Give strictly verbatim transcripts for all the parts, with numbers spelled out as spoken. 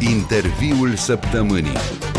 Interviul săptămânii.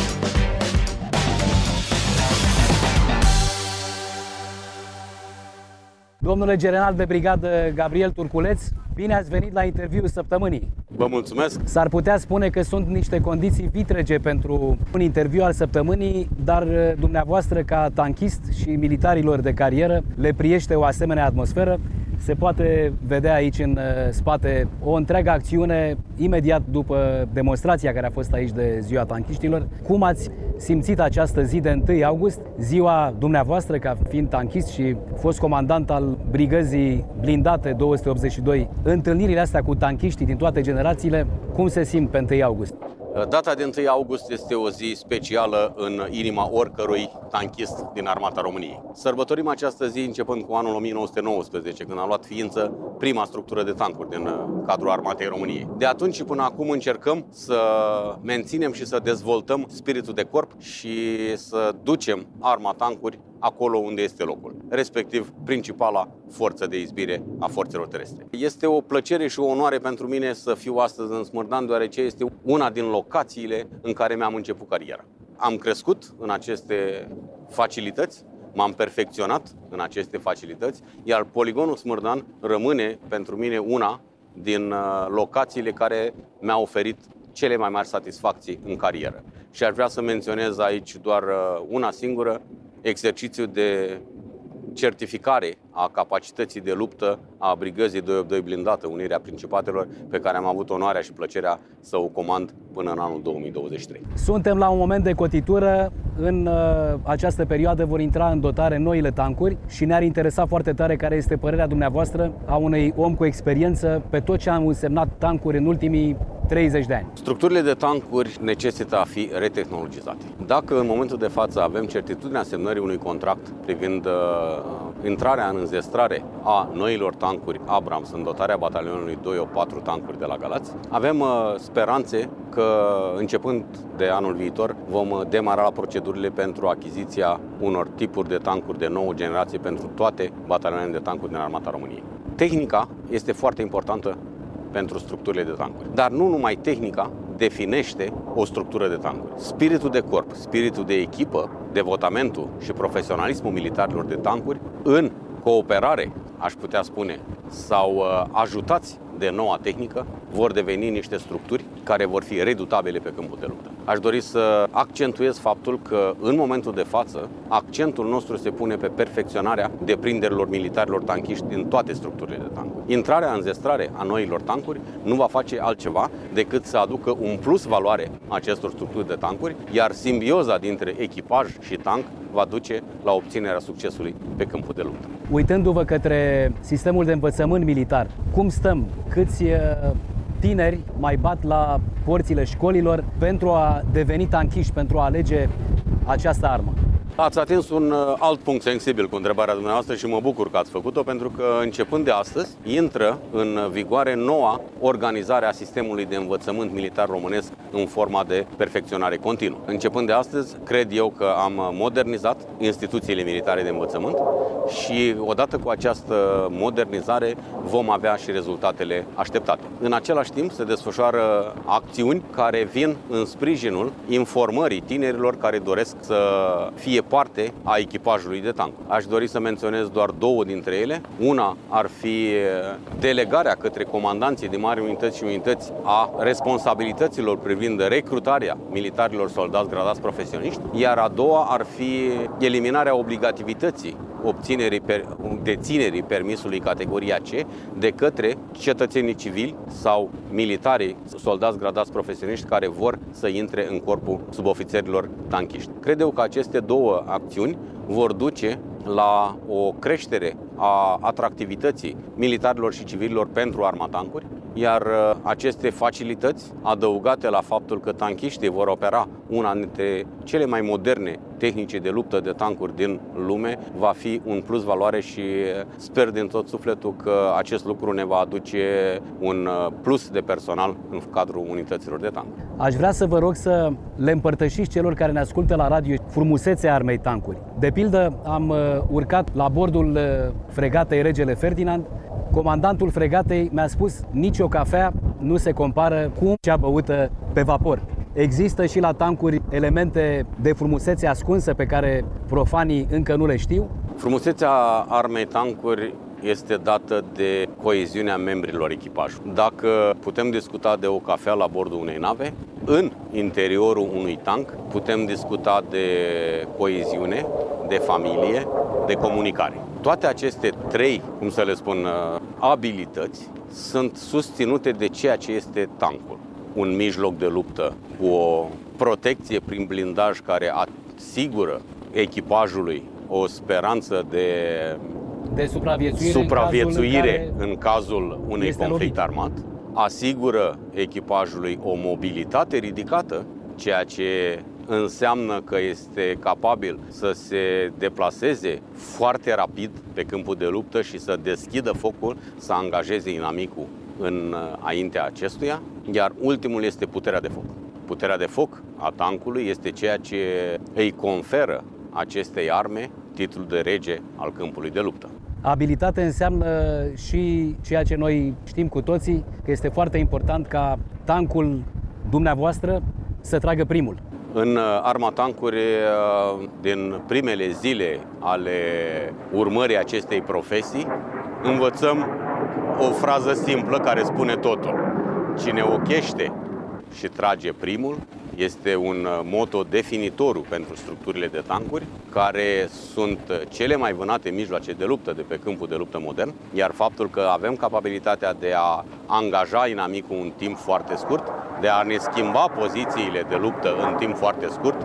Domnule general de brigadă Gabriel Turculeț, bine ați venit la interviul săptămânii. Vă mulțumesc! S-ar putea spune că sunt niște condiții vitrege pentru un interviu al săptămânii, dar dumneavoastră, ca tanchist și militarilor de carieră, le priește o asemenea atmosferă. Se poate vedea aici în spate o întreagă acțiune imediat după demonstrația care a fost aici de Ziua Tanchiștilor. Cum ați simțit această zi de întâi august, ziua dumneavoastră ca fiind tanchist și fost comandant al brigăzii blindate două sute optzeci și doi, întâlnirile astea cu tanchiștii din toate generațiile, cum se simt pe întâi august? Data de întâi august este o zi specială în inima oricărui tanchist din Armata României. Sărbătorim această zi începând cu anul o mie nouă sute nouăsprezece, când a luat ființă prima structură de tancuri din cadrul Armatei României. De atunci și până acum încercăm să menținem și să dezvoltăm spiritul de corp și să ducem arma tancuri acolo unde este locul, respectiv principala forță de izbire a forțelor terestre. Este o plăcere și o onoare pentru mine să fiu astăzi în Smârdan, deoarece este una din locațiile în care mi-am început cariera. Am crescut în aceste facilități, m-am perfecționat în aceste facilități, iar poligonul Smârdan rămâne pentru mine una din locațiile care mi-au oferit cele mai mari satisfacții în carieră. Și aș vrea să menționez aici doar una singură, exercițiu de certificare a capacității de luptă a brigăzii două optzeci și doi blindată, Unirea Principatelor, pe care am avut onoarea și plăcerea să o comand până în anul două mii douăzeci și trei. Suntem la un moment de cotitură. În uh, această perioadă vor intra în dotare noile tancuri și ne-ar interesa foarte tare care este părerea dumneavoastră a unui om cu experiență pe tot ce au însemnat tancuri în ultimii treizeci de ani. Structurile de tancuri necesită a fi retehnologizate. Dacă în momentul de față avem certitudinea semnării unui contract privind uh, intrarea în înzestrare a noilor tancuri Abrams în dotarea batalionului doi opt patru tancuri de la Galați, avem uh, speranțe că începând de anul viitor vom demara la procedurile pentru achiziția unor tipuri de tancuri de nouă generație pentru toate batalioanele de tancuri din Armata României. Tehnica este foarte importantă pentru structurile de tancuri. Dar nu numai tehnica definește o structură de tancuri. Spiritul de corp, spiritul de echipă, devotamentul și profesionalismul militarilor de tancuri, în cooperare, aș putea spune, sau uh, ajutați de noua tehnică, vor deveni niște structuri care vor fi redutabile pe câmpul de luptă. Aș dori să accentuez faptul că, în momentul de față, accentul nostru se pune pe perfecționarea deprinderilor militarilor tanchiști din toate structurile de tancuri. Intrarea în zestrare a noilor tancuri nu va face altceva decât să aducă un plus valoare acestor structuri de tancuri, iar simbioza dintre echipaj și tank va duce la obținerea succesului pe câmpul de luptă. Uitându-vă către sistemul de învățământ militar, cum stăm? Câți tineri mai bat la porțile școlilor pentru a deveni tanchiști, pentru a alege această armă? Ați atins un alt punct sensibil cu întrebarea dumneavoastră și mă bucur că ați făcut-o, pentru că începând de astăzi intră în vigoare noua organizare a sistemului de învățământ militar românesc în forma de perfecționare continuă. Începând de astăzi, cred eu că am modernizat instituțiile militare de învățământ și odată cu această modernizare vom avea și rezultatele așteptate. În același timp se desfășoară acțiuni care vin în sprijinul informării tinerilor care doresc să fie parte a echipajului de tank. Aș dori să menționez doar două dintre ele. Una ar fi delegarea către comandanții de mari unități și unități a responsabilităților privind recrutarea militarilor soldați gradați profesioniști, iar a doua ar fi eliminarea obligativității obținerii, deținerii permisului categoria C de către cetățenii civili sau militarii soldați gradați profesioniști care vor să intre în corpul subofițerilor tanchiști. Cred eu că aceste două acțiuni vor duce la o creștere a atractivității militarilor și civililor pentru arma tancuri, iar aceste facilități, adăugate la faptul că tanchiștii vor opera una dintre cele mai moderne tehnici de luptă de tancuri din lume, va fi un plus valoare și sper din tot sufletul că acest lucru ne va aduce un plus de personal în cadrul unităților de tancuri. Aș vrea să vă rog să le împărtășiți celor care ne ascultă la radio frumusețea armei tancuri. De pildă, am urcat la bordul fregatei Regele Ferdinand. Comandantul fregatei mi-a spus: nici o cafea, nu se compară cu cea băută pe vapor. Există și la tancuri elemente de frumusețe ascunsă pe care profanii încă nu le știu? Frumusețea armei tancuri este dată de coeziunea membrilor echipajului. Dacă putem discuta de o cafea la bordul unei nave, în interiorul unui tank putem discuta de coeziune, de familie, de comunicare. Toate aceste trei, cum să le spun, abilități sunt susținute de ceea ce este tancul. Un mijloc de luptă cu o protecție prin blindaj care asigură echipajului o speranță de de supraviețuire, supraviețuire în, cazul în cazul unui conflict lovit. armat, asigură echipajului o mobilitate ridicată, ceea ce înseamnă că este capabil să se deplaseze foarte rapid pe câmpul de luptă și să deschidă focul, să angajeze inamicul înaintea acestuia, iar ultimul este puterea de foc. Puterea de foc a tancului este ceea ce îi conferă acestei arme titlul de rege al câmpului de luptă. Abilitate înseamnă și ceea ce noi știm cu toții, că este foarte important ca tancul dumneavoastră să tragă primul. În arma tancuri, din primele zile ale urmării acestei profesii, învățăm o frază simplă care spune totul. Cine ochește și trage primul este un moto definitoriu pentru structurile de tancuri, care sunt cele mai vânate mijloace de luptă de pe câmpul de luptă modern, iar faptul că avem capabilitatea de a angaja inamicul în timp foarte scurt, de a ne schimba pozițiile de luptă în timp foarte scurt,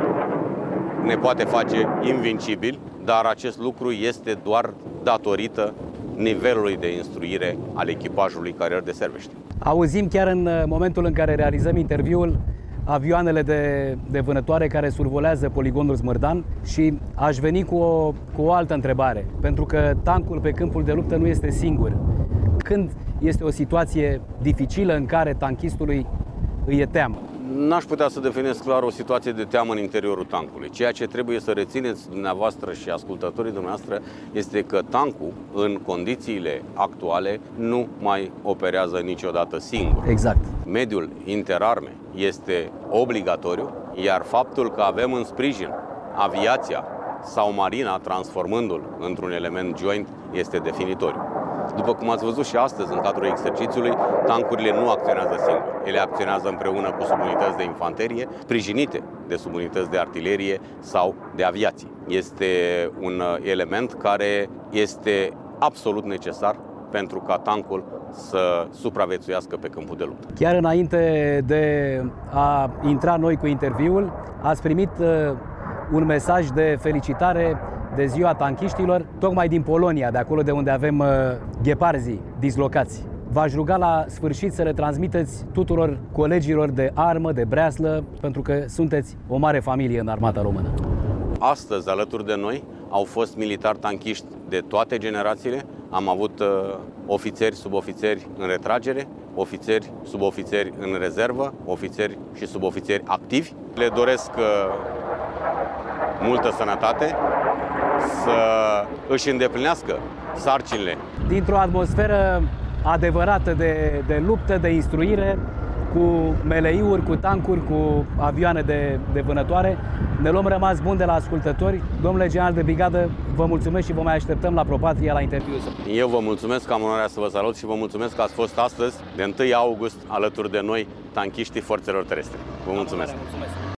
ne poate face invincibili, dar acest lucru este doar datorită nivelului de instruire al echipajului care îl deservește. Auzim chiar în momentul în care realizăm interviul avioanele de, de vânătoare care survolează poligonul Smârdan și aș veni cu o, cu o altă întrebare, pentru că tancul pe câmpul de luptă nu este singur. Când este o situație dificilă în care tankistului îi e teamă? N-aș putea să definesc clar o situație de teamă în interiorul tancului. Ceea ce trebuie să rețineți dumneavoastră și ascultătorii dumneavoastră este că tancul, în condițiile actuale, nu mai operează niciodată singur. Exact. Mediul interarme este obligatoriu, iar faptul că avem în sprijin aviația sau marina, transformându-l într-un element joint, este definitoriu. După cum ați văzut și astăzi în cadrul exercițiului, tancurile nu acționează singure. Ele acționează împreună cu subunități de infanterie, sprijinite de subunități de artilerie sau de aviație. Este un element care este absolut necesar pentru ca tancul să supraviețuiască pe câmpul de luptă. Chiar înainte de a intra noi cu interviul, ați primit un mesaj de felicitare de ziua tanchiștilor, tocmai din Polonia, de acolo de unde avem uh, gheparzii dislocați. V-aș ruga la sfârșit să le transmiteți tuturor colegilor de armă, de breaslă, pentru că sunteți o mare familie în armata română. Astăzi, alături de noi, au fost militari tanchiști de toate generațiile. Am avut uh, ofițeri, subofițeri în retragere, ofițeri, subofițeri în rezervă, ofițeri și subofițeri activi. Le doresc uh, multă sănătate, să își îndeplinească sarcinile. Dintr-o atmosferă adevărată de, de luptă, de instruire, cu meleiuri, cu tancuri, cu avioane de, de vânătoare, ne luăm rămas bun de la ascultători. Domnule general de brigadă, vă mulțumesc și vă mai așteptăm la Propatria la interviu. Eu vă mulțumesc că am onoarea să vă salut și vă mulțumesc că ați fost astăzi, de întâi august, alături de noi, tanchiștii forțelor terestre. Vă mulțumesc!